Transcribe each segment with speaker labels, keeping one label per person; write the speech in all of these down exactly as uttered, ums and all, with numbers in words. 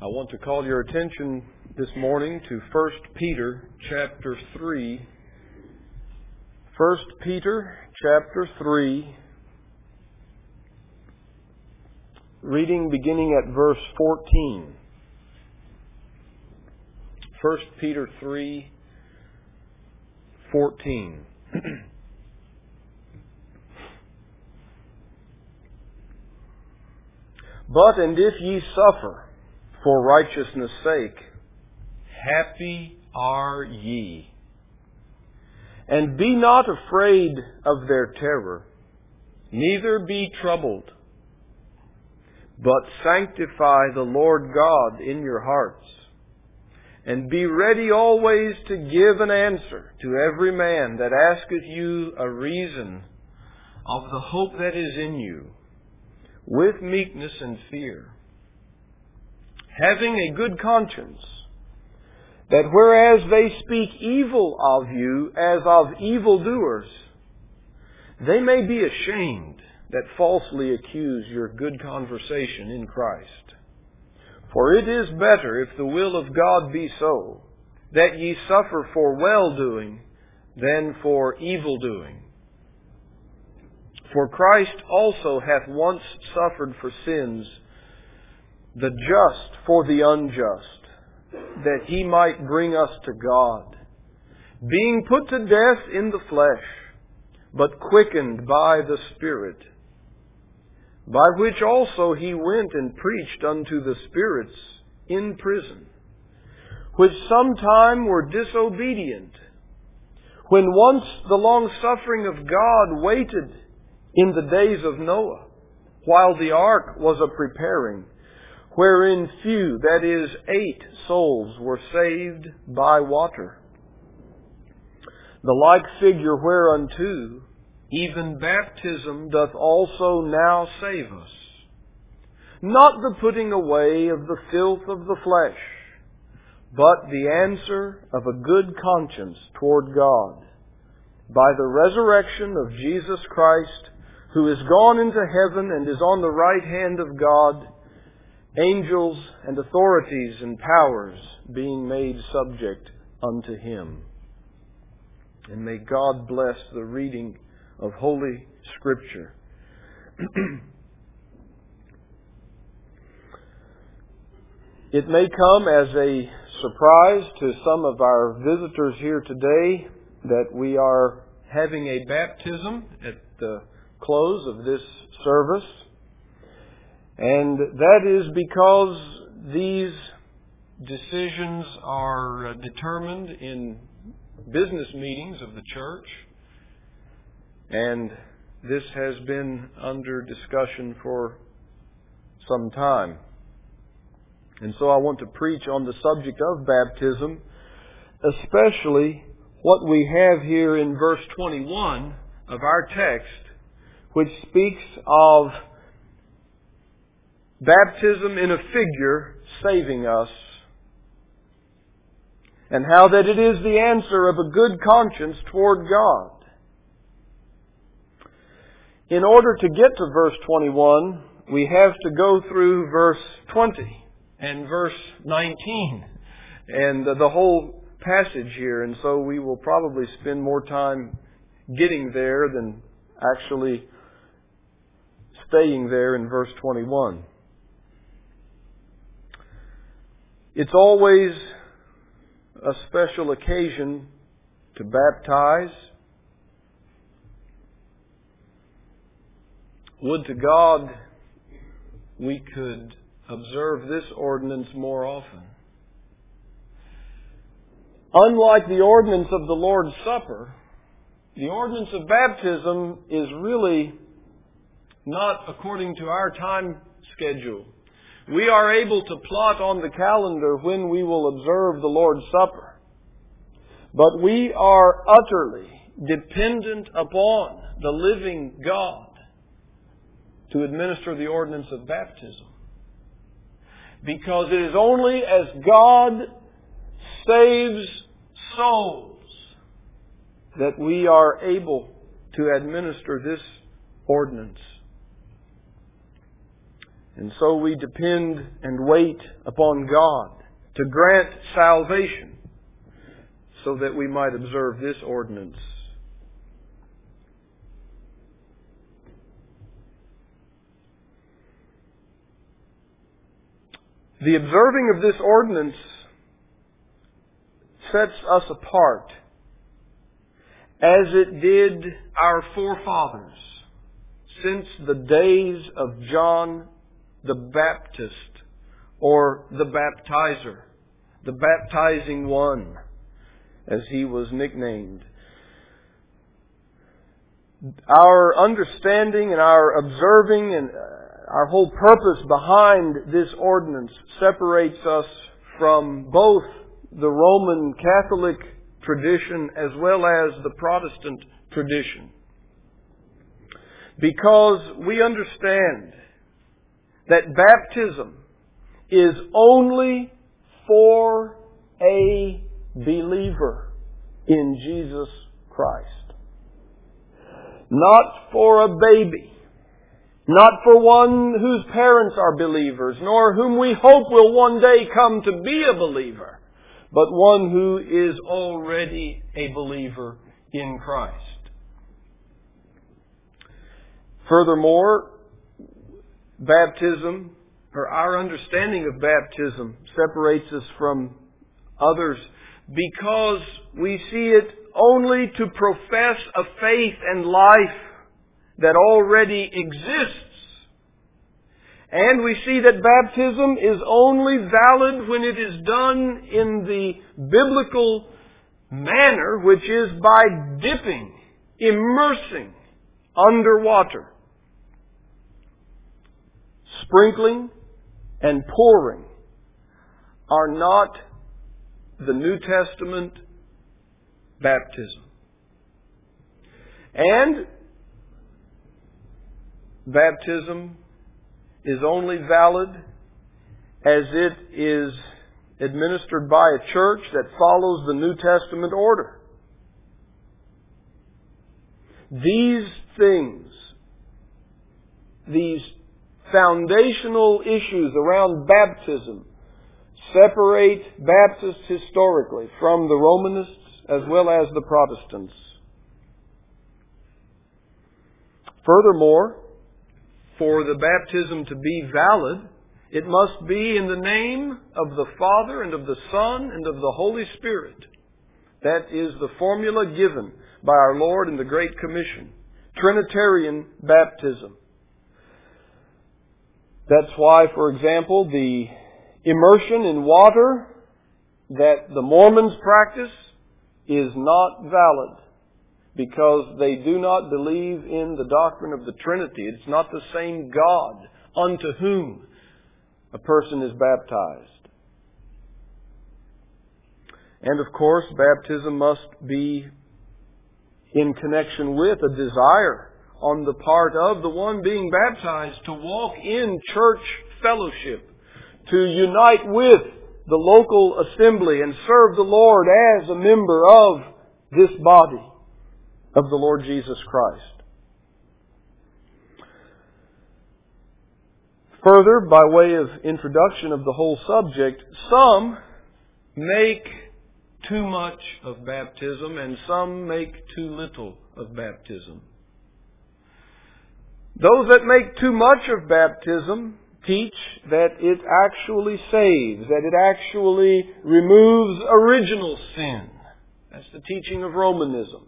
Speaker 1: I want to call your attention this morning to First Peter chapter three. First Peter chapter three, reading beginning at verse fourteen. First Peter three, fourteen. But and if ye suffer for righteousness' sake, happy are ye. And be not afraid of their terror, neither be troubled, but sanctify the Lord God in your hearts, and be ready always to give an answer to every man that asketh you a reason of the hope that is in you, with meekness and fear, having a good conscience, that whereas they speak evil of you as of evildoers, they may be ashamed that falsely accuse your good conversation in Christ. For it is better, if the will of God be so, that ye suffer for well-doing than for evil-doing. For Christ also hath once suffered for sins, the just for the unjust, that He might bring us to God, being put to death in the flesh, but quickened by the Spirit, by which also He went and preached unto the spirits in prison, which sometime were disobedient, when once the long-suffering of God waited in the days of Noah, while the ark was a-preparing, wherein few, that is, eight souls were saved by water. The like figure whereunto even baptism doth also now save us, not the putting away of the filth of the flesh, but the answer of a good conscience toward God, by the resurrection of Jesus Christ, who is gone into heaven and is on the right hand of God, angels and authorities and powers being made subject unto Him. And may God bless the reading of Holy Scripture. It may come as a surprise to some of our visitors here today that we are having a baptism at the close of this service. And that is because these decisions are determined in business meetings of the church. And this has been under discussion for some time. And so I want to preach on the subject of baptism, especially what we have here in verse twenty-one of our text, which speaks of baptism in a figure saving us, and how that it is the answer of a good conscience toward God. In order to get to verse twenty-one, we have to go through verse twenty and verse nineteen and the whole passage here, and so we will probably spend more time getting there than actually staying there in verse twenty-one. It's always a special occasion to baptize. Would to God we could observe this ordinance more often. Unlike the ordinance of the Lord's Supper, the ordinance of baptism is really not according to our time schedule. We are able to plot on the calendar when we will observe the Lord's Supper. But we are utterly dependent upon the living God to administer the ordinance of baptism. Because it is only as God saves souls that we are able to administer this ordinance. And so we depend and wait upon God to grant salvation so that we might observe this ordinance. The observing of this ordinance sets us apart, as it did our forefathers since the days of John the Baptist, or the baptizer, the baptizing one, as he was nicknamed. Our understanding and our observing and our whole purpose behind this ordinance separates us from both the Roman Catholic tradition as well as the Protestant tradition. Because we understand that baptism is only for a believer in Jesus Christ. Not for a baby. Not for one whose parents are believers, nor whom we hope will one day come to be a believer, but one who is already a believer in Christ. Furthermore, baptism, or our understanding of baptism, separates us from others because we see it only to profess a faith and life that already exists. And we see that baptism is only valid when it is done in the biblical manner, which is by dipping, immersing underwater. Sprinkling and pouring are not the New Testament baptism. And baptism is only valid as it is administered by a church that follows the New Testament order. These things, these foundational issues around baptism, separate Baptists historically from the Romanists as well as the Protestants. Furthermore, for the baptism to be valid, it must be in the name of the Father and of the Son and of the Holy Spirit. That is the formula given by our Lord in the Great Commission. Trinitarian baptism. That's why, for example, the immersion in water that the Mormons practice is not valid, because they do not believe in the doctrine of the Trinity. It's not the same God unto whom a person is baptized. And of course, baptism must be in connection with a desire on the part of the one being baptized to walk in church fellowship, to unite with the local assembly and serve the Lord as a member of this body of the Lord Jesus Christ. Further, by way of introduction of the whole subject, some make too much of baptism and some make too little of baptism. Those that make too much of baptism teach that it actually saves, that it actually removes original sin. That's the teaching of Romanism.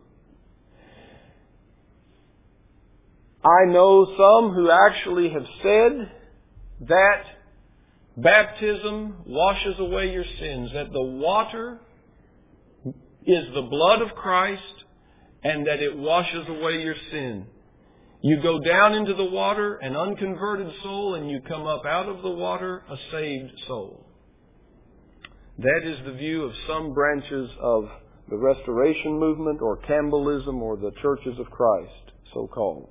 Speaker 1: I know some who actually have said that baptism washes away your sins, that the water is the blood of Christ and that it washes away your sin. You go down into the water, an unconverted soul, and you come up out of the water, a saved soul. That is the view of some branches of the Restoration movement or Campbellism or the Churches of Christ, so called.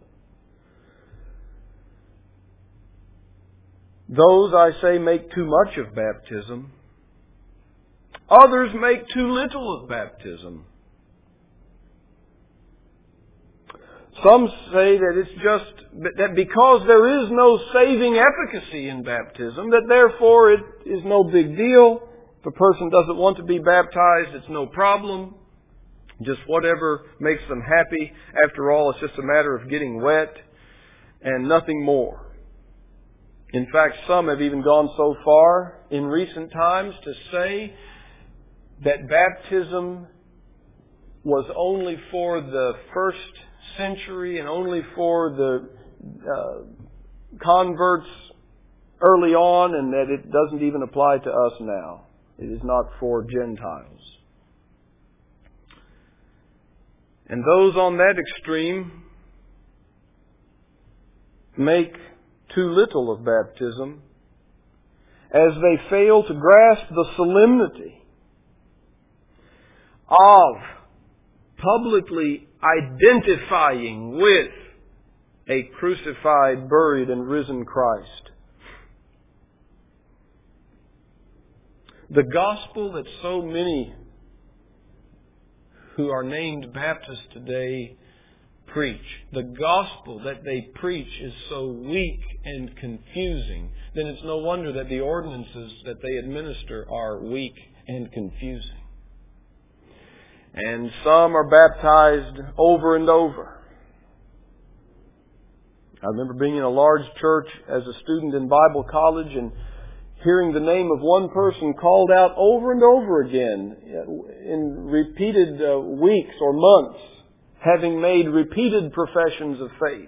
Speaker 1: Those, I say, make too much of baptism. Others make too little of baptism. Some say that it's just that because there is no saving efficacy in baptism, that therefore it is no big deal. If a person doesn't want to be baptized, it's no problem. Just whatever makes them happy. After all, it's just a matter of getting wet and nothing more. In fact, some have even gone so far in recent times to say that baptism was only for the first century and only for the uh, converts early on, and that it doesn't even apply to us now. It is not for Gentiles. And those on that extreme make too little of baptism as they fail to grasp the solemnity of publicly identifying with a crucified, buried, and risen Christ. The gospel that so many who are named Baptists today preach, the gospel that they preach is so weak and confusing, then it's no wonder that the ordinances that they administer are weak and confusing. And some are baptized over and over. I remember being in a large church as a student in Bible college and hearing the name of one person called out over and over again in repeated uh, weeks or months, having made repeated professions of faith.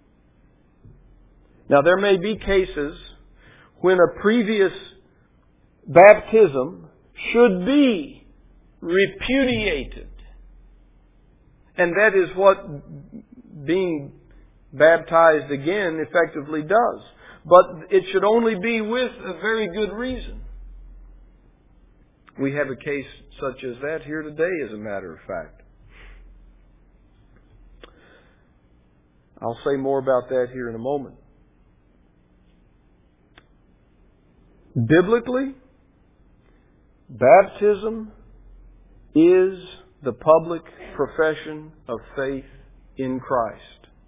Speaker 1: Now, there may be cases when a previous baptism should be repudiated. And that is what being baptized again effectively does. But it should only be with a very good reason. We have a case such as that here today, as a matter of fact. I'll say more about that here in a moment. Biblically, baptism is the public profession of faith in Christ.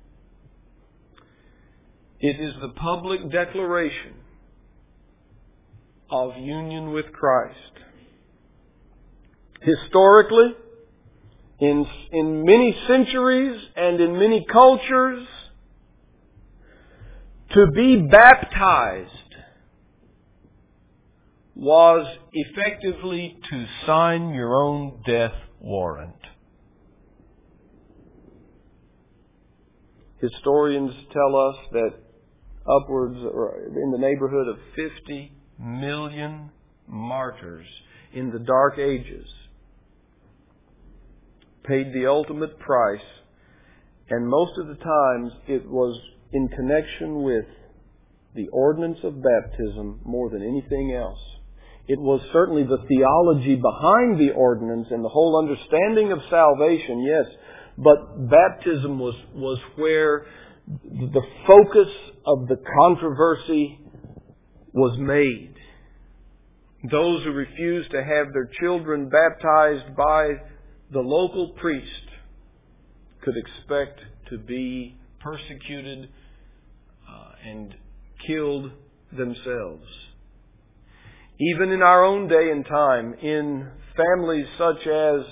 Speaker 1: It is the public declaration of union with Christ. Historically, in, in many centuries and in many cultures, to be baptized was effectively to sign your own death warrant. Historians tell us that upwards, or in the neighborhood of fifty million martyrs in the Dark Ages paid the ultimate price, and most of the times it was in connection with the ordinance of baptism more than anything else. It was certainly the theology behind the ordinance and the whole understanding of salvation, yes, but baptism was, was where the focus of the controversy was made. Those who refused to have their children baptized by the local priest could expect to be persecuted uh, and killed themselves. Even in our own day and time, in families such as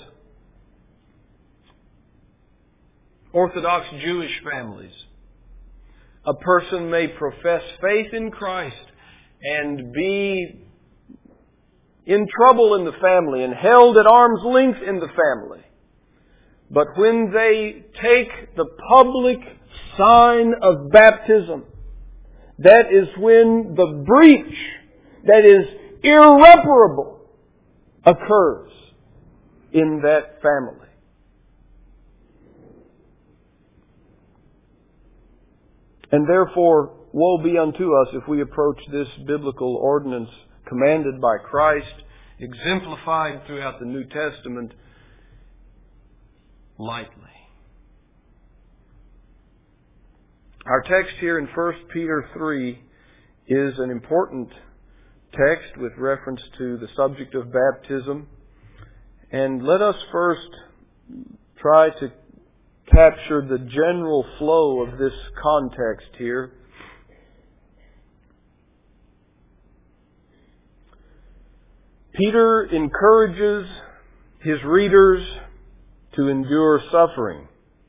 Speaker 1: Orthodox Jewish families, a person may profess faith in Christ and be in trouble in the family and held at arm's length in the family. But when they take the public sign of baptism, that is when the breach that is irreparable occurs in that family. And therefore, woe be unto us if we approach this biblical ordinance commanded by Christ, exemplified throughout the New Testament, lightly. Our text here in First Peter three is an important text with reference to the subject of baptism. And let us first try to capture the general flow of this context here. Peter encourages his readers to endure suffering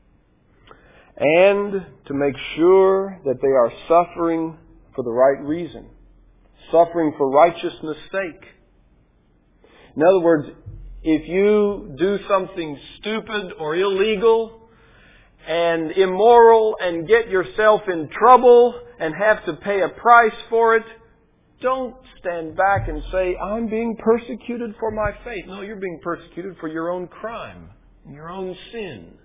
Speaker 1: and to make sure that they are suffering for the right reason, suffering for righteousness' sake. In other words, if you do something stupid or illegal and immoral and get yourself in trouble and have to pay a price for it, don't stand back and say, I'm being persecuted for my faith. No, you're being persecuted for your own crime, your own sin.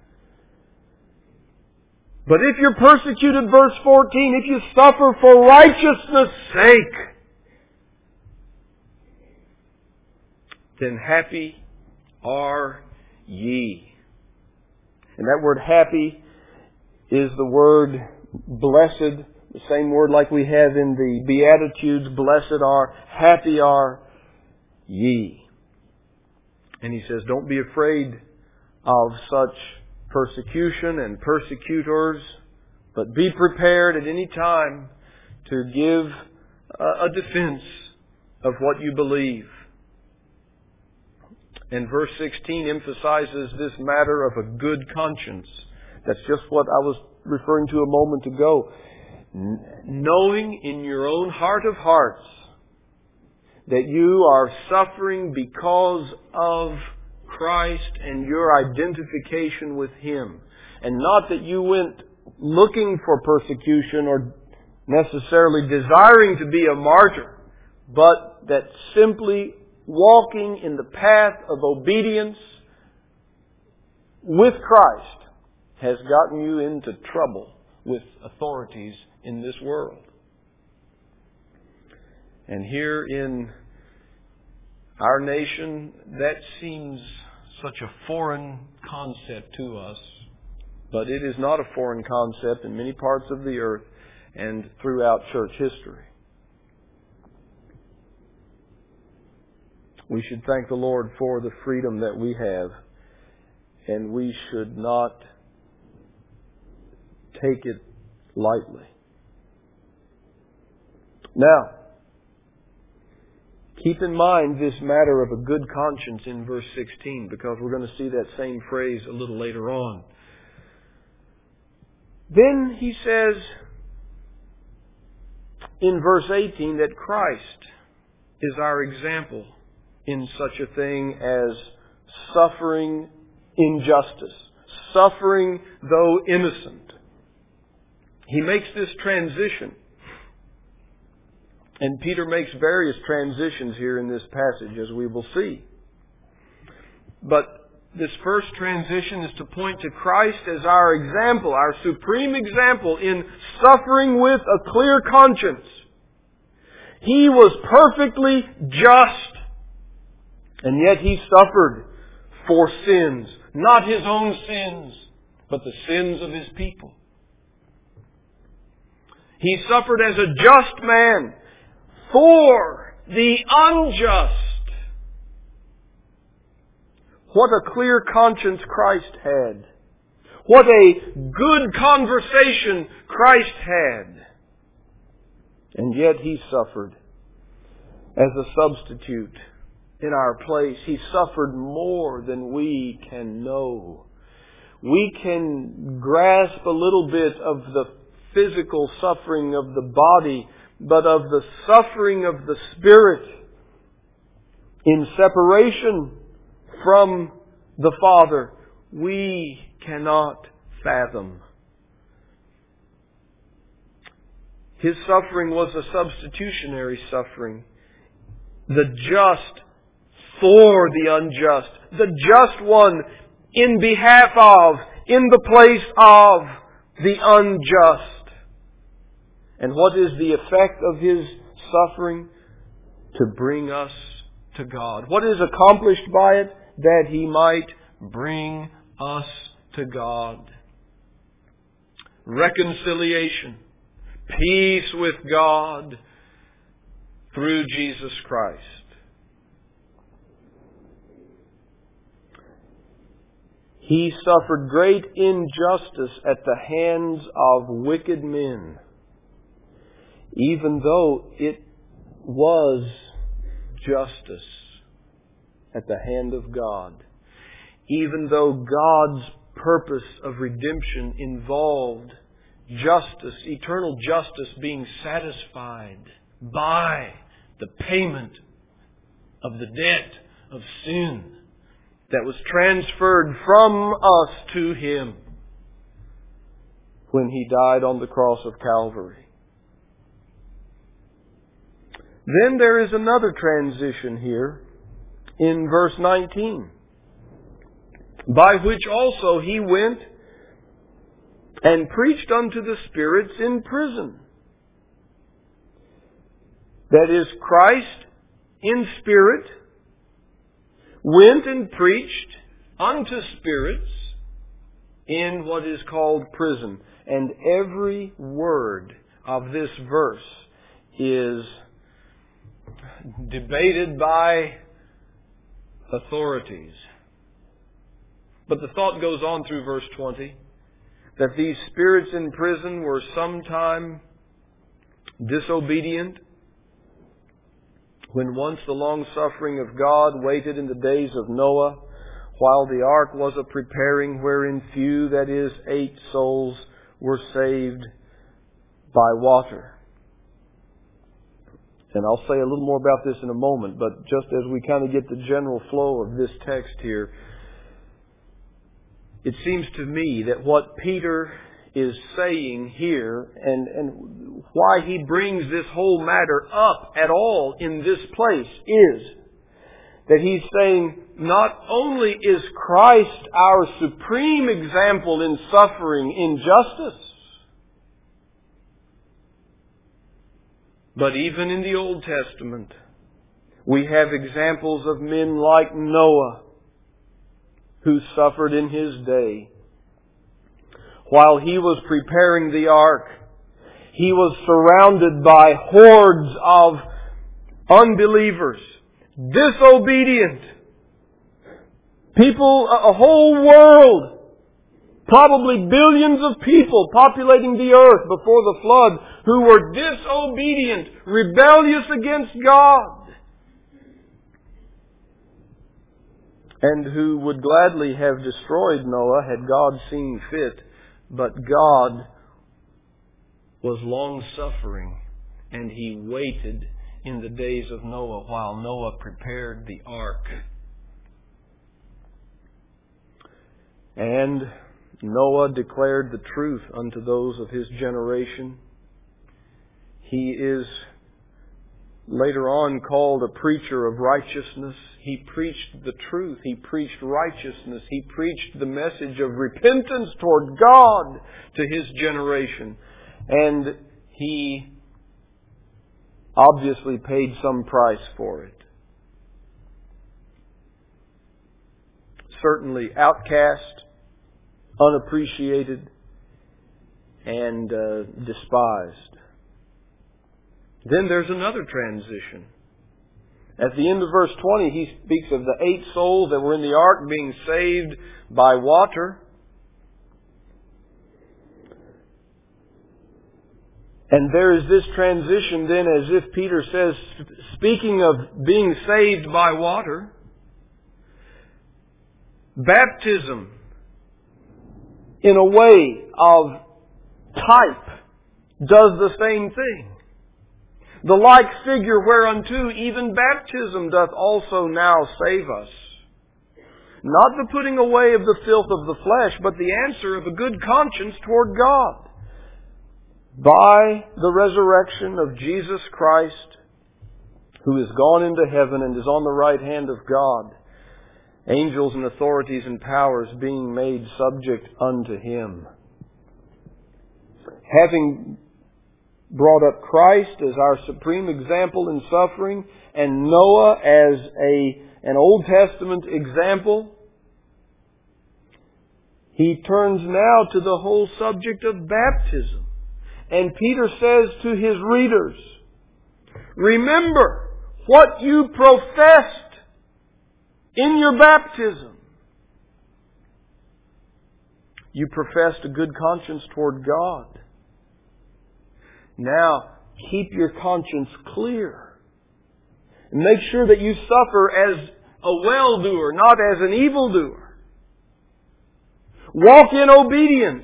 Speaker 1: But if you're persecuted, verse fourteen, if you suffer for righteousness' sake, then happy are ye. And that word happy is the word blessed, the same word like we have in the Beatitudes, blessed are, happy are ye. And he says, don't be afraid of such persecution and persecutors, but be prepared at any time to give a defense of what you believe. And verse sixteen emphasizes this matter of a good conscience. That's just what I was referring to a moment ago. Knowing in your own heart of hearts that you are suffering because of Christ and your identification with Him. And not that you went looking for persecution or necessarily desiring to be a martyr, but that simply walking in the path of obedience with Christ has gotten you into trouble with authorities in this world. And here in our nation, that seems such a foreign concept to us. But it is not a foreign concept in many parts of the earth and throughout church history. We should thank the Lord for the freedom that we have, and we should not take it lightly. Now, keep in mind this matter of a good conscience in verse sixteen, because we're going to see that same phrase a little later on. Then he says in verse eighteen that Christ is our example in such a thing as suffering injustice, suffering though innocent. He makes this transition. And Peter makes various transitions here in this passage, as we will see. But this first transition is to point to Christ as our example, our supreme example in suffering with a clear conscience. He was perfectly just, and yet He suffered for sins. Not His own sins, but the sins of His people. He suffered as a just man for the unjust. What a clear conscience Christ had. What a good conversation Christ had. And yet He suffered as a substitute in our place. He suffered more than we can know. We can grasp a little bit of the physical suffering of the body, but of the suffering of the Spirit in separation from the Father, we cannot fathom. His suffering was a substitutionary suffering. The just for the unjust. The just one in behalf of, in the place of the unjust. And what is the effect of His suffering? To bring us to God. What is accomplished by it? That He might bring us to God. Reconciliation. Peace with God through Jesus Christ. He suffered great injustice at the hands of wicked men, even though it was justice at the hand of God. Even though God's purpose of redemption involved justice, eternal justice being satisfied by the payment of the debt of sin that was transferred from us to Him when He died on the cross of Calvary. Then there is another transition here in verse nineteen, by which also He went and preached unto the spirits in prison. That is, Christ in spirit went and preached unto spirits in what is called prison. And every word of this verse is debated by authorities. But the thought goes on through verse twenty that these spirits in prison were sometime disobedient, when once the long-suffering of God waited in the days of Noah, while the ark was a preparing, wherein few, that is, eight souls, were saved by water. And I'll say a little more about this in a moment, but just as we kind of get the general flow of this text here, it seems to me that what Peter is saying here, and, and why he brings this whole matter up at all in this place, is that he's saying not only is Christ our supreme example in suffering injustice, but even in the Old Testament, we have examples of men like Noah, who suffered in his day. While he was preparing the ark, he was surrounded by hordes of unbelievers, disobedient people, a whole world, probably billions of people populating the earth before the flood, who were disobedient, rebellious against God, and who would gladly have destroyed Noah had God seen fit. But God was long-suffering, and He waited in the days of Noah while Noah prepared the ark. And Noah declared the truth unto those of his generation. He is later on called a preacher of righteousness. He preached the truth. He preached righteousness. He preached the message of repentance toward God to his generation. And he obviously paid some price for it. Certainly outcast, unappreciated, and uh, despised. Then there's another transition. At the end of verse twenty, he speaks of the eight souls that were in the ark being saved by water. And there is this transition then, as if Peter says, speaking of being saved by water, baptism, in a way of type, does the same thing. The like figure whereunto even baptism doth also now save us. Not the putting away of the filth of the flesh, but the answer of a good conscience toward God. By the resurrection of Jesus Christ, who is gone into heaven and is on the right hand of God, angels and authorities and powers being made subject unto Him. Having brought up Christ as our supreme example in suffering, and Noah as a an Old Testament example, He turns now to the whole subject of baptism. And Peter says to his readers, remember what you professed in your baptism. You professed a good conscience toward God. Now, keep your conscience clear. And make sure that you suffer as a well-doer, not as an evildoer. Walk in obedience.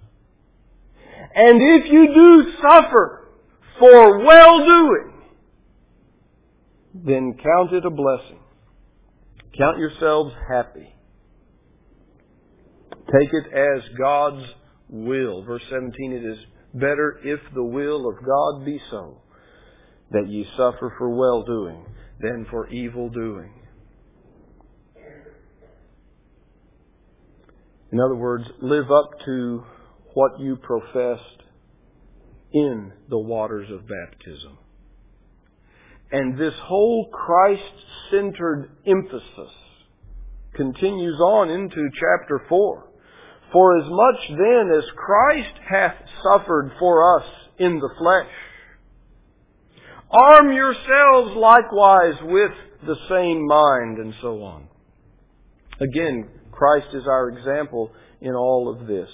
Speaker 1: And if you do suffer for well-doing, then count it a blessing. Count yourselves happy. Take it as God's will. Verse seventeen, it is better if the will of God be so, that ye suffer for well-doing than for evil-doing. In other words, live up to what you professed in the waters of baptism. And this whole Christ-centered emphasis continues on into chapter four. For as much then as Christ hath suffered for us in the flesh, arm yourselves likewise with the same mind, and so on. Again, Christ is our example in all of this.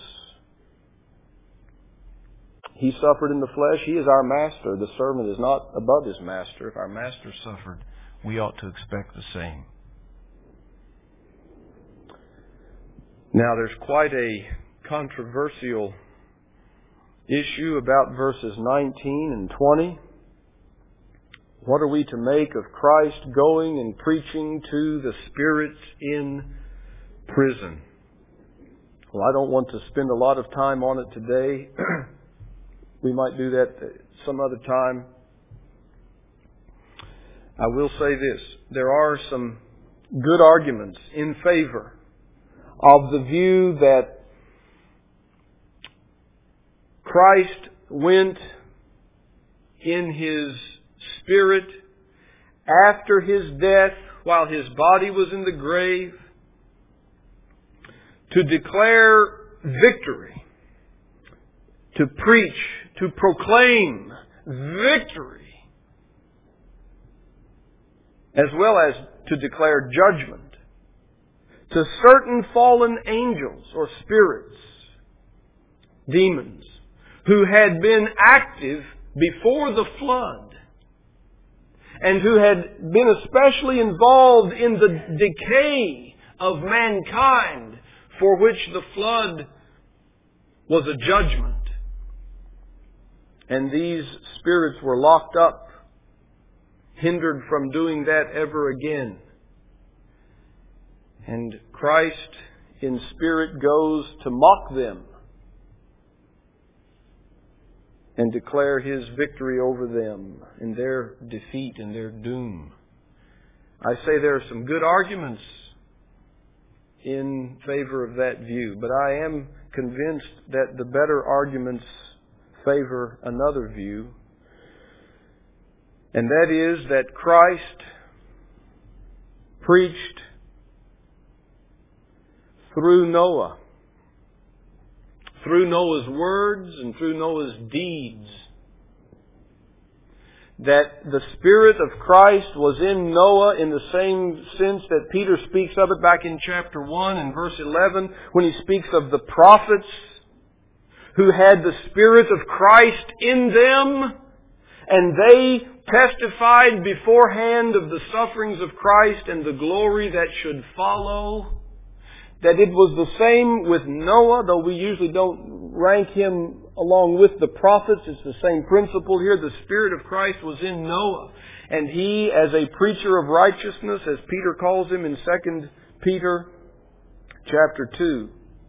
Speaker 1: He suffered in the flesh. He is our master. The servant is not above his master. If our master suffered, we ought to expect the same. Now, there's quite a controversial issue about verses nineteen and twenty. What are we to make of Christ going and preaching to the spirits in prison? Well, I don't want to spend a lot of time on it today. We might do that some other time. I will say this. There are some good arguments in favor of the view that Christ went in His Spirit after His death, while His body was in the grave, to declare victory, to preach, to proclaim victory, as well as to declare judgment to certain fallen angels or spirits, demons, who had been active before the flood and who had been especially involved in the decay of mankind, for which the flood was a judgment. And these spirits were locked up, hindered from doing that ever again. And Christ in spirit goes to mock them and declare His victory over them in their defeat and their doom. I say there are some good arguments in favor of that view, but I am convinced that the better arguments favor another view, and that is that Christ preached through Noah, through Noah's words and through Noah's deeds, that the Spirit of Christ was in Noah in the same sense that Peter speaks of it back in chapter one and verse eleven, when he speaks of the prophets who had the Spirit of Christ in them, and they testified beforehand of the sufferings of Christ and the glory that should follow. That it was the same with Noah, though we usually don't rank him along with the prophets. It's the same principle here. The Spirit of Christ was in Noah. And he, as a preacher of righteousness, as Peter calls him in Second Peter chapter two,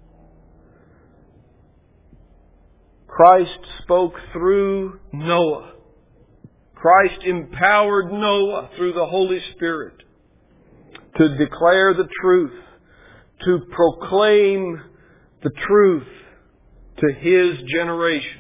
Speaker 1: Christ spoke through Noah. Christ empowered Noah through the Holy Spirit to declare the truth, to proclaim the truth to his generation.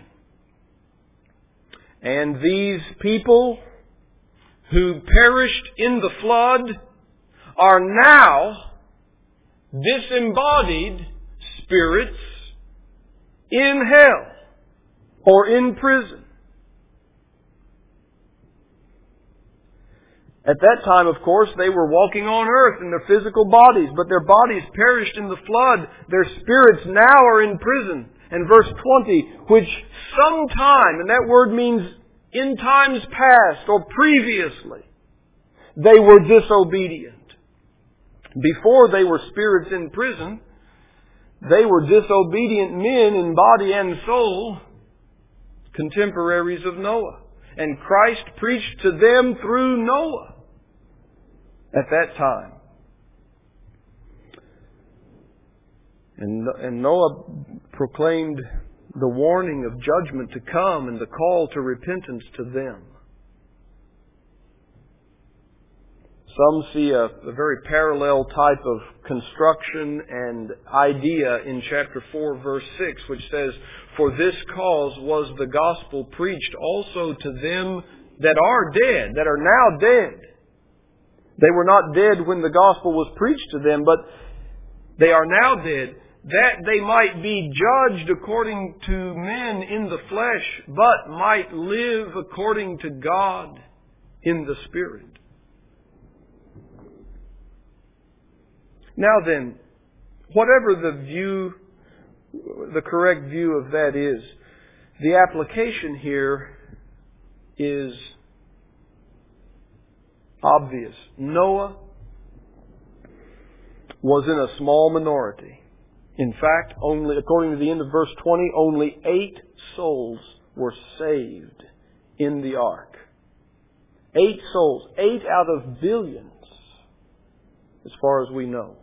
Speaker 1: And these people who perished in the flood are now disembodied spirits in hell or in prison. At that time, of course, they were walking on earth in their physical bodies, but their bodies perished in the flood. Their spirits now are in prison. And verse twenty, which sometime, and that word means in times past or previously, they were disobedient. Before they were spirits in prison, they were disobedient men in body and soul, contemporaries of Noah. And Christ preached to them through Noah at that time. And, and Noah proclaimed the warning of judgment to come and the call to repentance to them. Some see a, a very parallel type of construction and idea in chapter four, verse six, which says, "For this cause was the gospel preached also to them that are dead," that are now dead. They were not dead when the gospel was preached to them, but they are now dead, that they might be judged according to men in the flesh, but might live according to God in the Spirit. Now then, whatever the view, the correct view of that is, the application here is obvious. Noah was in a small minority. In fact, only, according to the end of verse twenty, only eight souls were saved in the ark. Eight souls. Eight out of billions, as far as we know.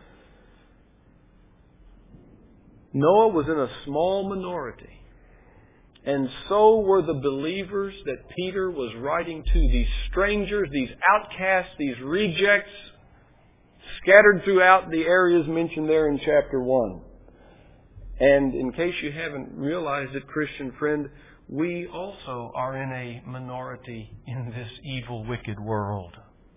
Speaker 1: Noah was in a small minority. And so were the believers that Peter was writing to. These strangers, these outcasts, these rejects, scattered throughout the areas mentioned there in chapter one. And in case you haven't realized it, Christian friend, we also are in a minority in this evil, wicked world.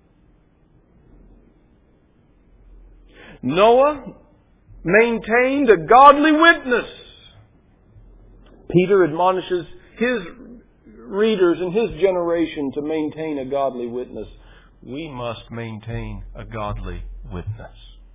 Speaker 1: Noah maintained a godly witness. Peter admonishes his readers in his generation to maintain a godly witness. We must maintain a godly witness.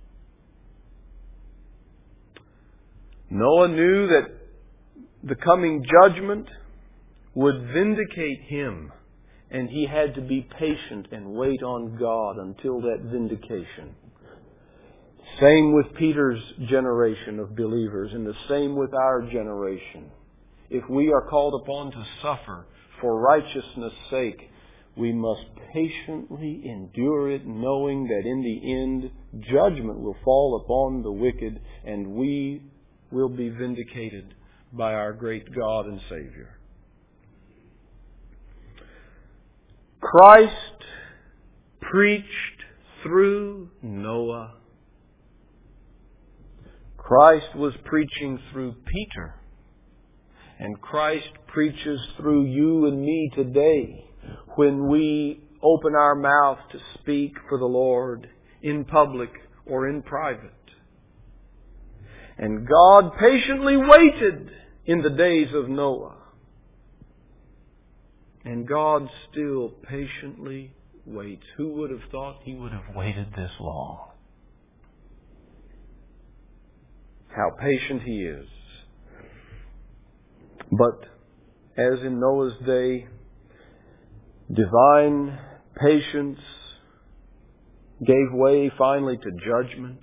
Speaker 1: Noah knew that the coming judgment would vindicate him, and he had to be patient and wait on God until that vindication. Same with Peter's generation of believers, and the same with our generation. If we are called upon to suffer for righteousness' sake, we must patiently endure it, knowing that in the end, judgment will fall upon the wicked, and we will be vindicated by our great God and Savior. Christ preached through Noah. Christ was preaching through Peter. And Christ preaches through you and me today when we open our mouth to speak for the Lord in public or in private. And God patiently waited in the days of Noah. And God still patiently waits. Who would have thought He would have waited this long? How patient He is. But as in Noah's day, divine patience gave way finally to judgment.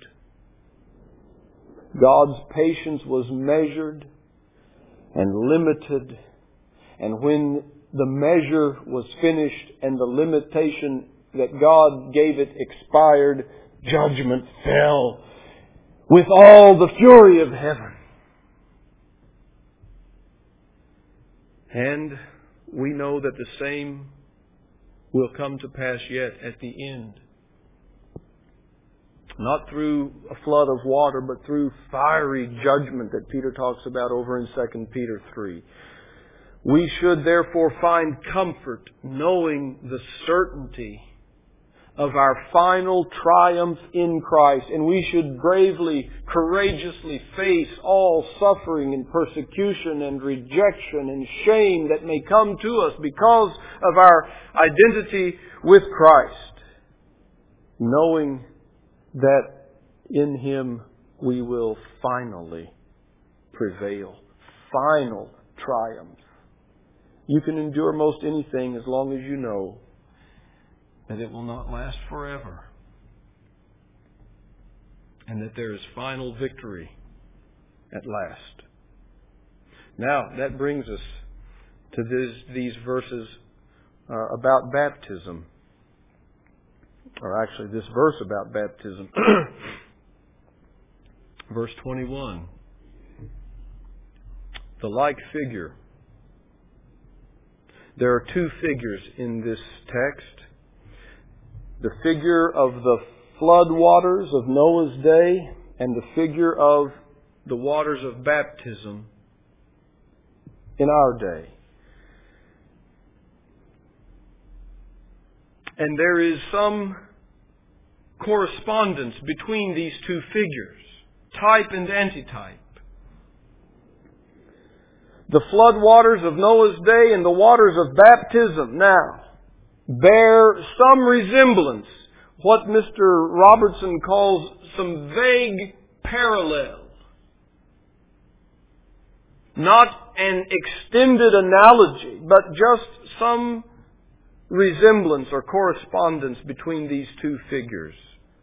Speaker 1: God's patience was measured and limited. And when the measure was finished and the limitation that God gave it expired, judgment fell with all the fury of heaven. And we know that the same will come to pass yet at the end. Not through a flood of water, but through fiery judgment that Peter talks about over in Second Peter three. We should therefore find comfort knowing the certainty of our final triumph in Christ. And we should bravely, courageously face all suffering and persecution and rejection and shame that may come to us because of our identity with Christ, knowing that in Him we will finally prevail. Final triumph. You can endure most anything as long as you know that it will not last forever, and that there is final victory at last. Now, that brings us to this, these verses uh, about baptism, or actually this verse about baptism. Verse twenty-one. The like figure. There are two figures in this text. The figure of the flood waters of Noah's day and the figure of the waters of baptism in our day. And there is some correspondence between these two figures, type and antitype. The flood waters of Noah's day and the waters of baptism now bear some resemblance, what Mister Robertson calls some vague parallel. Not an extended analogy, but just some resemblance or correspondence between these two figures.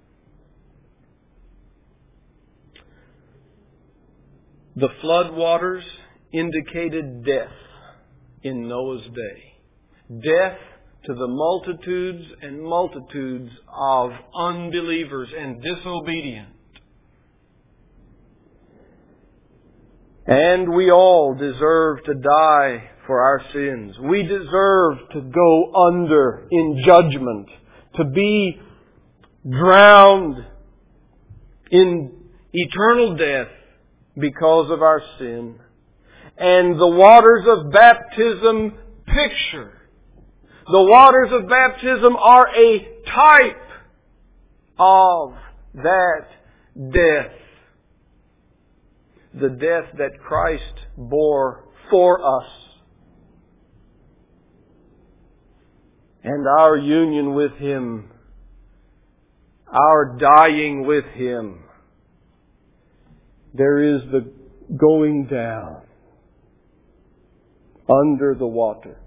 Speaker 1: The flood waters indicated death in Noah's day. Death to the multitudes and multitudes of unbelievers and disobedient. And we all deserve to die for our sins. We deserve to go under in judgment, to be drowned in eternal death because of our sin. And the waters of baptism picture. The waters of baptism are a type of that death. The death that Christ bore for us. And our union with Him, our dying with Him. There is the going down under the water.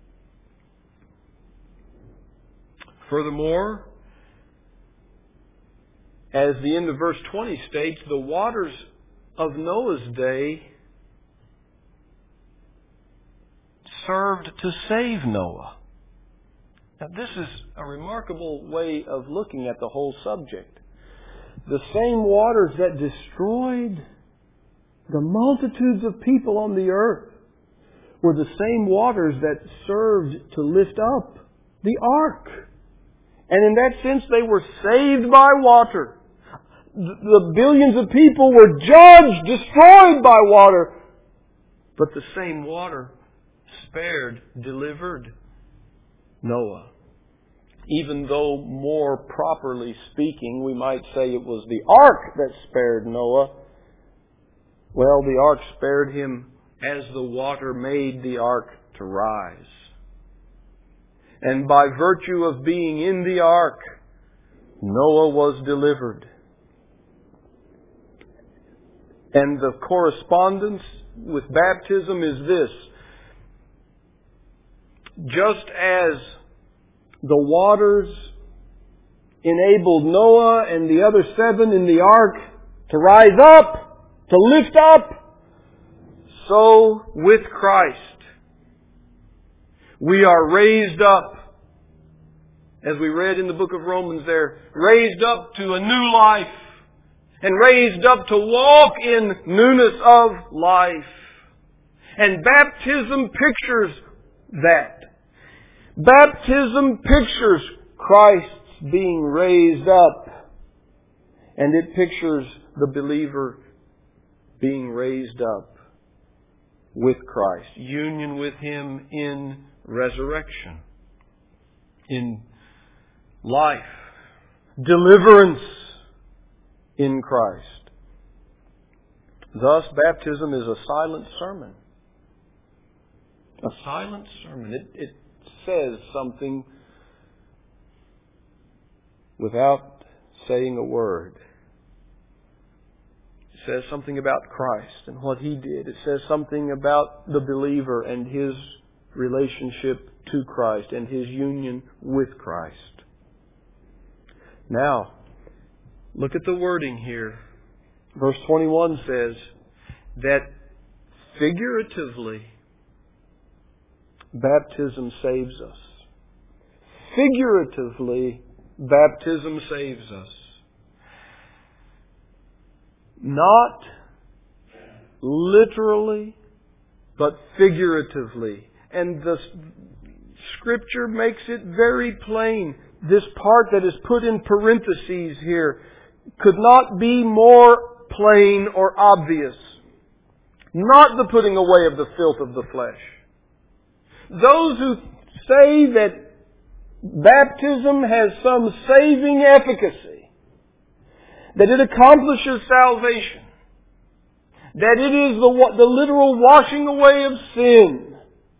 Speaker 1: Furthermore, as the end of verse twenty states, the waters of Noah's day served to save Noah. Now, this is a remarkable way of looking at the whole subject. The same waters that destroyed the multitudes of people on the earth were the same waters that served to lift up the ark. And in that sense, they were saved by water. The billions of people were judged, destroyed by water. But the same water spared, delivered Noah. Even though more properly speaking, we might say it was the ark that spared Noah. Well, the ark spared him as the water made the ark to rise. And by virtue of being in the ark, Noah was delivered. And the correspondence with baptism is this. Just as the waters enabled Noah and the other seven in the ark to rise up, to lift up, so with Christ we are raised up, as we read in the book of Romans there, raised up to a new life and raised up to walk in newness of life. And baptism pictures that. Baptism pictures Christ's being raised up. And it pictures the believer being raised up with Christ. Union with Him in resurrection. In life, deliverance in Christ. Thus, baptism is a silent sermon. A silent sermon. It, it says something without saying a word. It says something about Christ and what He did. It says something about the believer and his relationship to Christ and his union with Christ. Now, look at the wording here. Verse twenty-one says that figuratively, baptism saves us. Figuratively, baptism saves us. Not literally, but figuratively. And the Scripture makes it very plain. This part that is put in parentheses here could not be more plain or obvious. Not the putting away of the filth of the flesh. Those who say that baptism has some saving efficacy, that it accomplishes salvation, that it is the, the literal washing away of sin,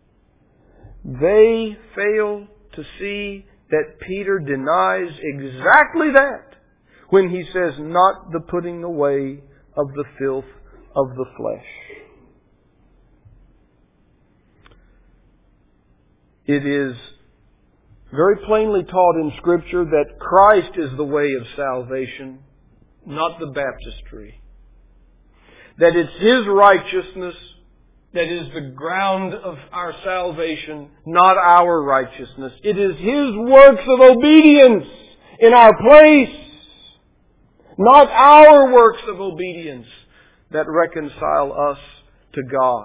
Speaker 1: they fail to see that Peter denies exactly that when he says, not the putting away of the filth of the flesh. It is very plainly taught in Scripture that Christ is the way of salvation, not the baptistry. That it's His righteousness that is the ground of our salvation, not our righteousness. It is His works of obedience in our place, not our works of obedience, that reconcile us to God.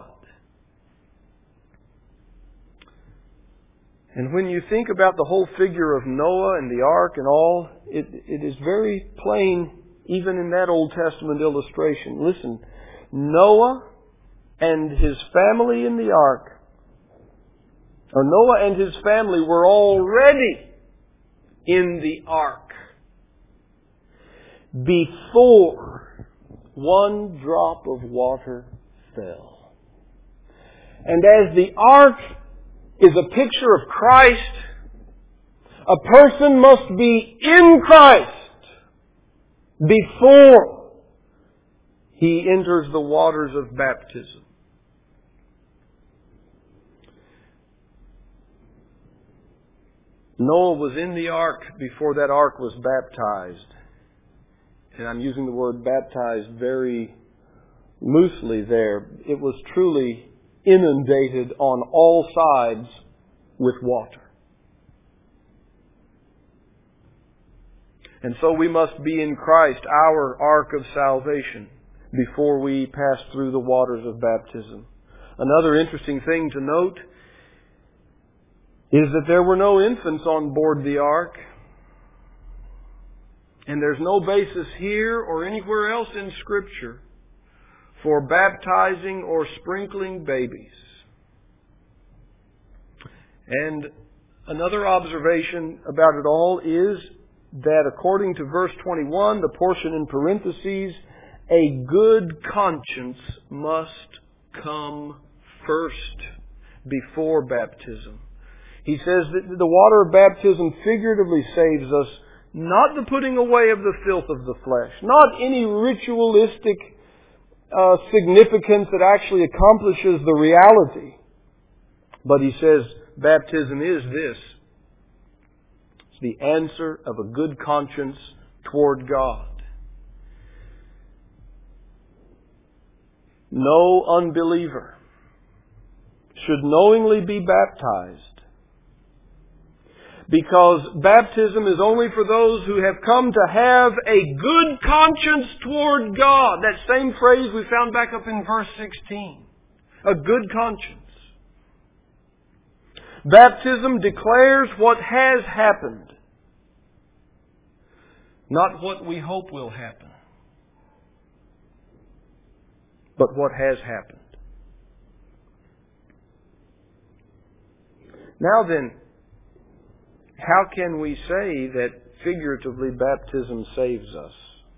Speaker 1: And when you think about the whole figure of Noah and the ark and all, it, it is very plain, even in that Old Testament illustration. Listen, Noah and his family in the ark, or Noah and his family were already in the ark before one drop of water fell. And as the ark is a picture of Christ, a person must be in Christ before he enters the waters of baptism. Noah was in the ark before that ark was baptized. And I'm using the word baptized very loosely there. It was truly inundated on all sides with water. And so we must be in Christ, our ark of salvation, before we pass through the waters of baptism. Another interesting thing to note is that there were no infants on board the ark. And there's no basis here or anywhere else in Scripture for baptizing or sprinkling babies. And another observation about it all is that according to verse twenty-one, the portion in parentheses, a good conscience must come first before baptism. He says that the water of baptism figuratively saves us, not the putting away of the filth of the flesh, not any ritualistic uh, significance that actually accomplishes the reality. But he says baptism is this. It's the answer of a good conscience toward God. No unbeliever should knowingly be baptized, because baptism is only for those who have come to have a good conscience toward God. That same phrase we found back up in verse sixteen. A good conscience. Baptism declares what has happened, not what we hope will happen, but what has happened. how can we say that figuratively baptism saves us?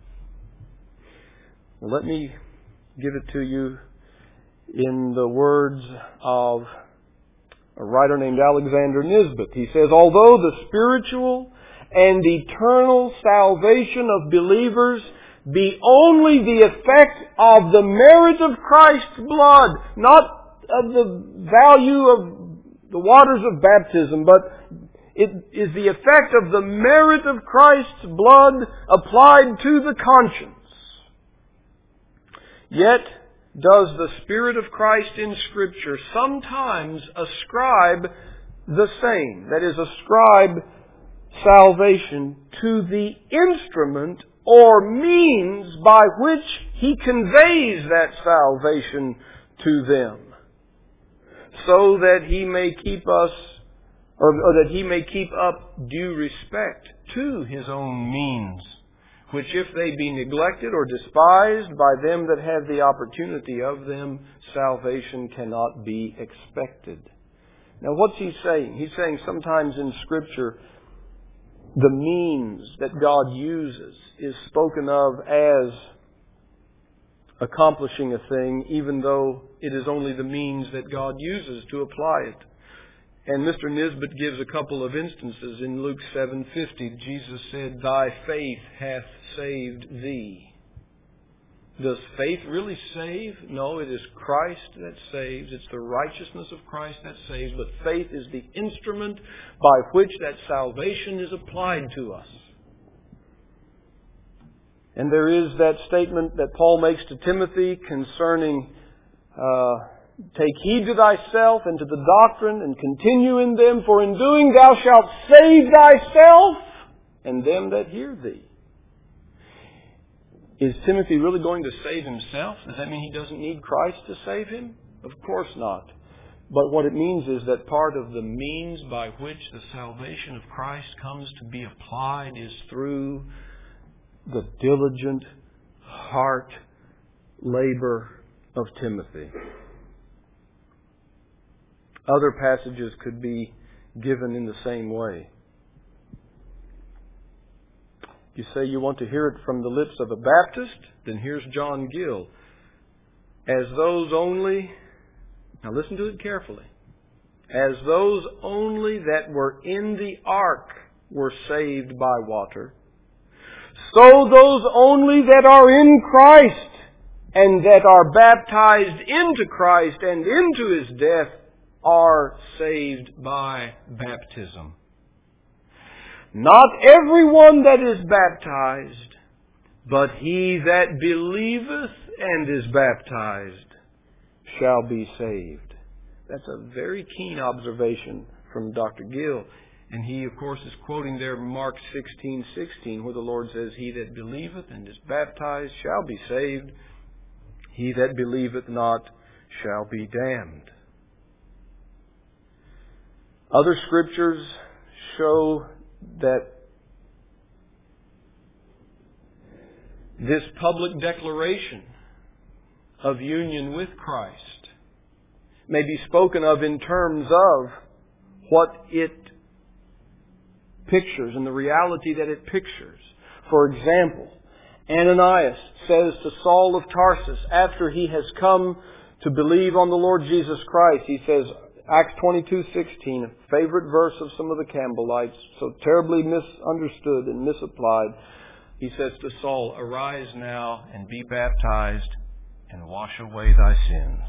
Speaker 1: Well, let me give it to you in the words of a writer named Alexander Nisbet. He says, although the spiritual and eternal salvation of believers be only the effect of the merit of Christ's blood, not of the value of the waters of baptism, but it is the effect of the merit of Christ's blood applied to the conscience. Yet does the Spirit of Christ in Scripture sometimes ascribe the same, that is, ascribe salvation to the instrument or means by which He conveys that salvation to them, so that He may keep us, or, or that He may keep up due respect to His own means, which if they be neglected or despised by them that have the opportunity of them, salvation cannot be expected. Now what's he saying? He's saying sometimes in Scripture the means that God uses is spoken of as accomplishing a thing, even though it is only the means that God uses to apply it. And Mister Nisbet gives a couple of instances. In Luke seven fifty, Jesus said, "Thy faith hath saved thee." Does faith really save? No, it is Christ that saves. It's the righteousness of Christ that saves. But faith is the instrument by which that salvation is applied to us. And there is that statement that Paul makes to Timothy concerning uh, take heed to thyself and to the doctrine, and continue in them, for in doing thou shalt save thyself and them that hear thee. Is Timothy really going to save himself? Does that mean he doesn't need Christ to save him? Of course not. But what it means is that part of the means by which the salvation of Christ comes to be applied is through the diligent heart labor of Timothy. Other passages could be given in the same way. You say you want to hear it from the lips of a Baptist? Then here's John Gill. As those only, now listen to it carefully, as those only that were in the ark were saved by water, so those only that are in Christ and that are baptized into Christ and into His death are saved by baptism. Not everyone that is baptized, but he that believeth and is baptized shall be saved. That's a very keen observation from Doctor Gill. And he, of course, is quoting there Mark sixteen sixteen, where the Lord says, "He that believeth and is baptized shall be saved. He that believeth not shall be damned." Other scriptures show that this public declaration of union with Christ may be spoken of in terms of what it pictures and the reality that it pictures. For example, Ananias says to Saul of Tarsus, after he has come to believe on the Lord Jesus Christ, he says, Acts twenty-two sixteen, a favorite verse of some of the Campbellites, so terribly misunderstood and misapplied. He says to Saul, "Arise now and be baptized and wash away thy sins."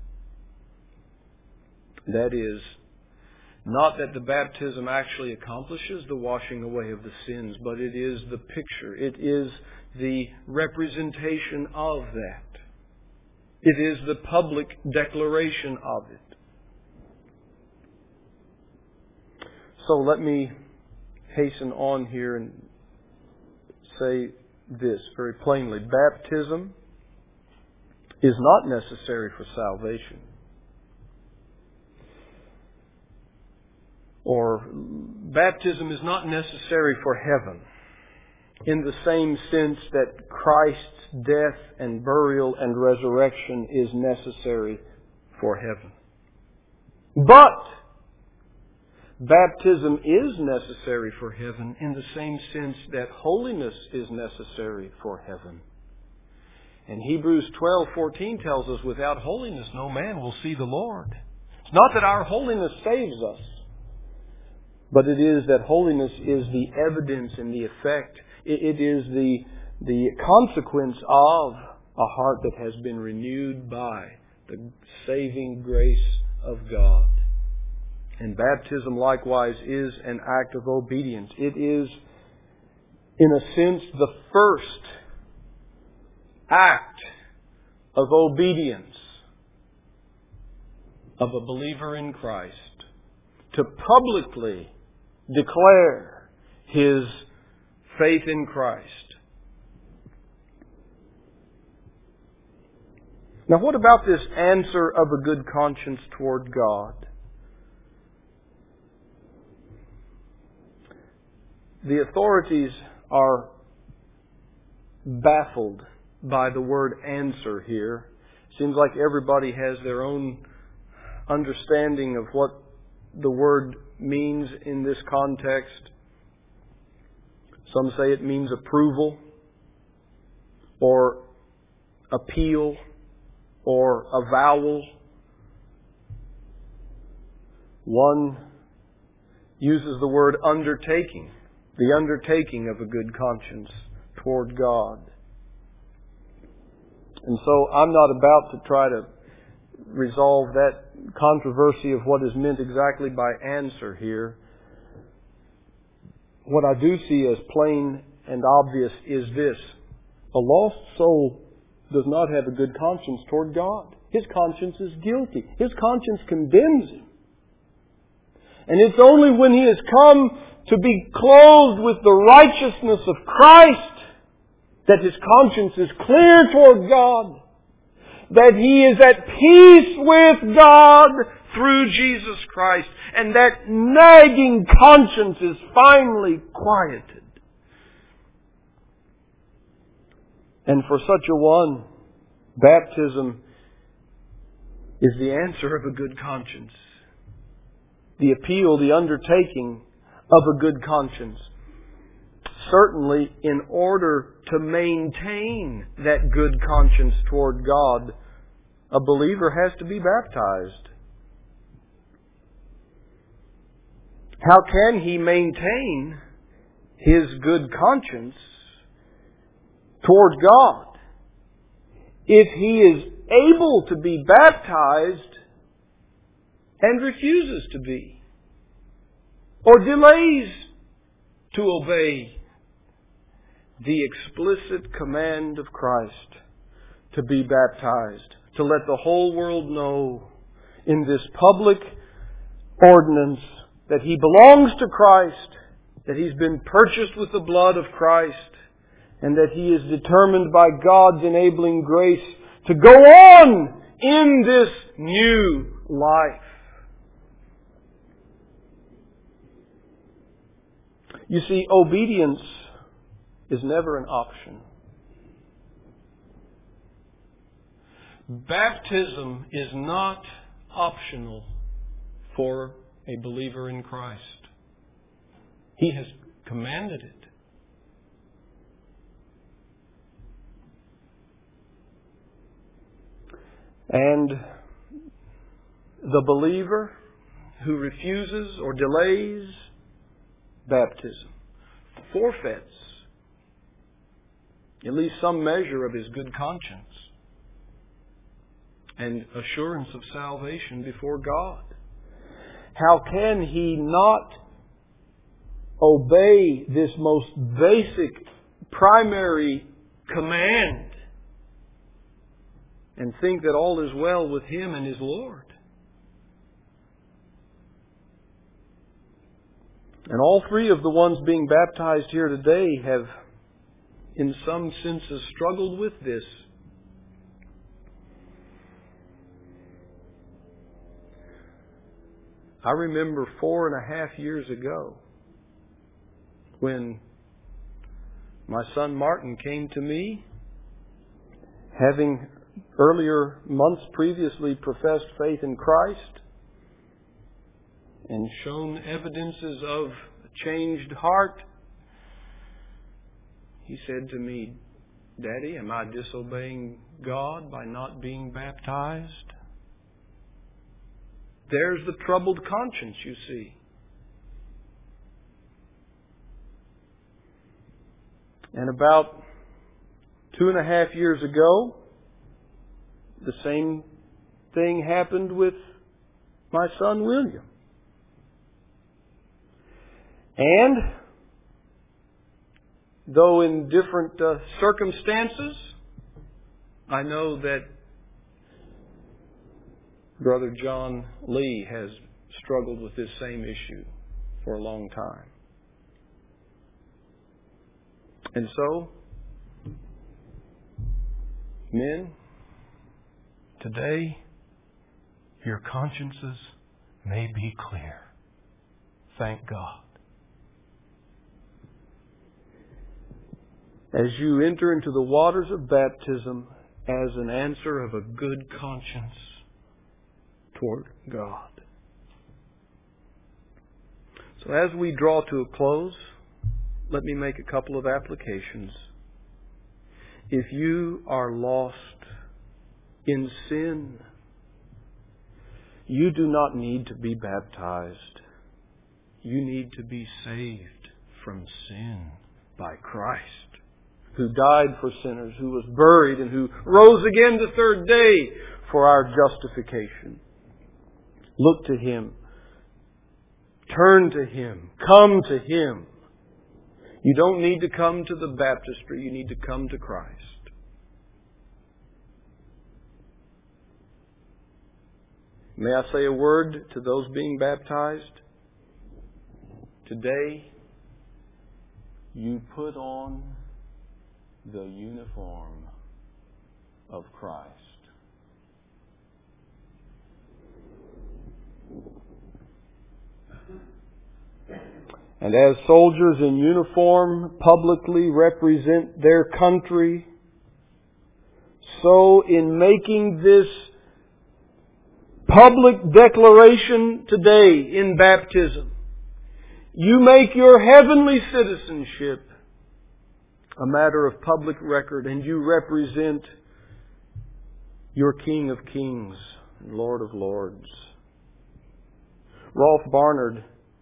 Speaker 1: That is, not that the baptism actually accomplishes the washing away of the sins, but it is the picture. It is the representation of that. It is the public declaration of it. So let me hasten on here and say this very plainly. Baptism is not necessary for salvation. Or baptism is not necessary for heaven in the same sense that Christ's death and burial and resurrection is necessary for heaven. But Baptism is necessary for heaven in the same sense that holiness is necessary for heaven. And Hebrews twelve fourteen tells us, without holiness no man will see the Lord. It's not that our holiness saves us, but it is that holiness is the evidence and the effect. It is the, the consequence of a heart that has been renewed by the saving grace of God. And baptism likewise is an act of obedience. It is, in a sense, the first act of obedience of a believer in Christ, to publicly declare his faith in Christ. Now, what about this answer of a good conscience toward God? The authorities are baffled by the word answer here. Seems like everybody has their own understanding of what the word means in this context. Some say it means approval or appeal or avowal. One uses the word undertaking, the undertaking of a good conscience toward God. And so I'm not about to try to resolve that controversy of what is meant exactly by answer here. What I do see as plain and obvious is this: a lost soul does not have a good conscience toward God. His conscience is guilty. His conscience condemns him. And it's only when he has come to be clothed with the righteousness of Christ that his conscience is clear toward God, that he is at peace with God through Jesus Christ, and that nagging conscience is finally quieted. And for such a one, baptism is the answer of a good conscience, the appeal, the undertaking of a good conscience. Certainly, in order to maintain that good conscience toward God, a believer has to be baptized. How can he maintain his good conscience toward God if he is able to be baptized and refuses to be, or delays to obey the explicit command of Christ to be baptized, to let the whole world know in this public ordinance that he belongs to Christ, that he's been purchased with the blood of Christ, and that he is determined by God's enabling grace to go on in this new life. You see, obedience is never an option. Baptism is not optional for a believer in Christ. He has commanded it. And the believer who refuses or delays baptism forfeits at least some measure of his good conscience and assurance of salvation before God. How can he not obey this most basic, primary command and think that all is well with him and his Lord? And all three of the ones being baptized here today have, in some senses, struggled with this. I remember four and a half years ago when my son Martin came to me, having earlier months previously professed faith in Christ, and shown evidences of a changed heart, he said to me, "Daddy, am I disobeying God by not being baptized?" There's the troubled conscience, you see. And about two and a half years ago, the same thing happened with my son William. And though in different uh, circumstances, I know that Brother John Lee has struggled with this same issue for a long time. And so, men, today, your consciences may be clear. Thank God. As you enter into the waters of baptism as an answer of a good conscience toward God. So as we draw to a close, let me make a couple of applications. If you are lost in sin, you do not need to be baptized. You need to be saved from sin by Christ, who died for sinners, who was buried, and who rose again the third day for our justification. Look to Him. Turn to Him. Come to Him. You don't need to come to the baptistry. You need to come to Christ. May I say a word to those being baptized? Today, you put on the uniform of Christ. And as soldiers in uniform publicly represent their country, so in making this public declaration today in baptism, you make your heavenly citizenship a matter of public record, and you represent your King of Kings and Lord of Lords. Rolf Barnard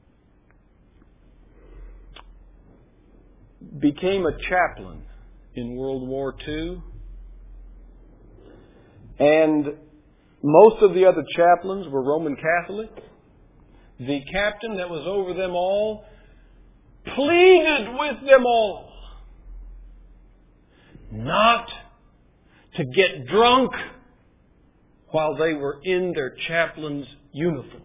Speaker 1: became a chaplain in World War Two, and most of the other chaplains were Roman Catholic. The captain that was over them all pleaded with them all not to get drunk while they were in their chaplain's uniform.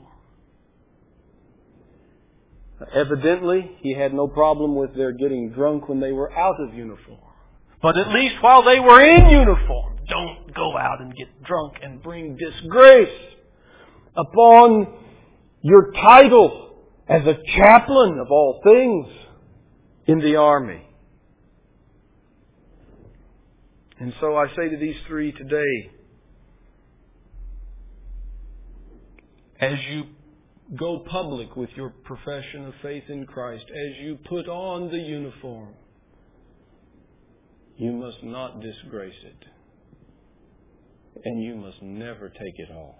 Speaker 1: Evidently, he had no problem with their getting drunk when they were out of uniform. But at least while they were in uniform, don't go out and get drunk and bring disgrace upon your title as a chaplain of all things in the army. And so I say to these three today, as you go public with your profession of faith in Christ, as you put on the uniform, you must not disgrace it. And you must never take it off.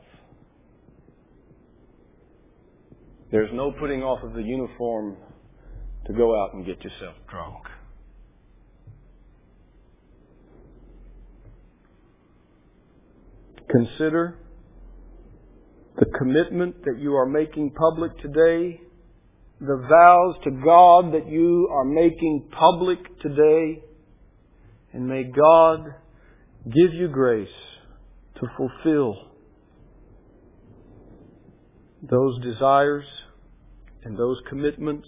Speaker 1: There's no putting off of the uniform to go out and get yourself drunk. Consider the commitment that you are making public today, the vows to God that you are making public today, and may God give you grace to fulfill those desires and those commitments.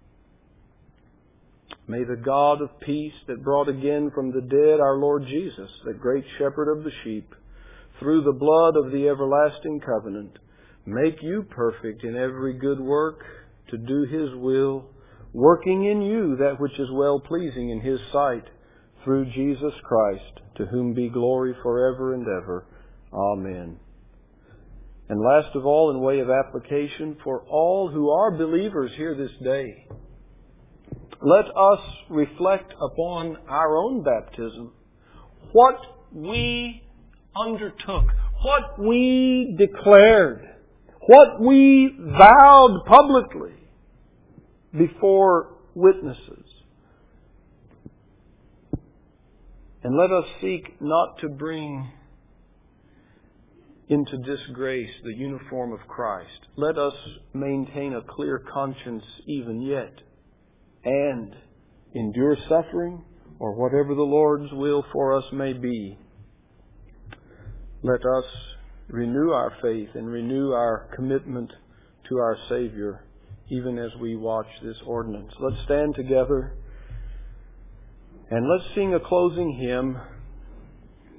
Speaker 1: May the God of peace that brought again from the dead our Lord Jesus, the great shepherd of the sheep, through the blood of the everlasting covenant, make you perfect in every good work to do His will, working in you that which is well-pleasing in His sight, through Jesus Christ, to whom be glory forever and ever. Amen. And last of all, in way of application, for all who are believers here this day, let us reflect upon our own baptism, what we undertook, what we declared, what we vowed publicly before witnesses. And let us seek not to bring into disgrace the uniform of Christ. Let us maintain a clear conscience even yet, and endure suffering or whatever the Lord's will for us may be. Let us renew our faith and renew our commitment to our Savior even as we watch this ordinance. Let's stand together and let's sing a closing hymn.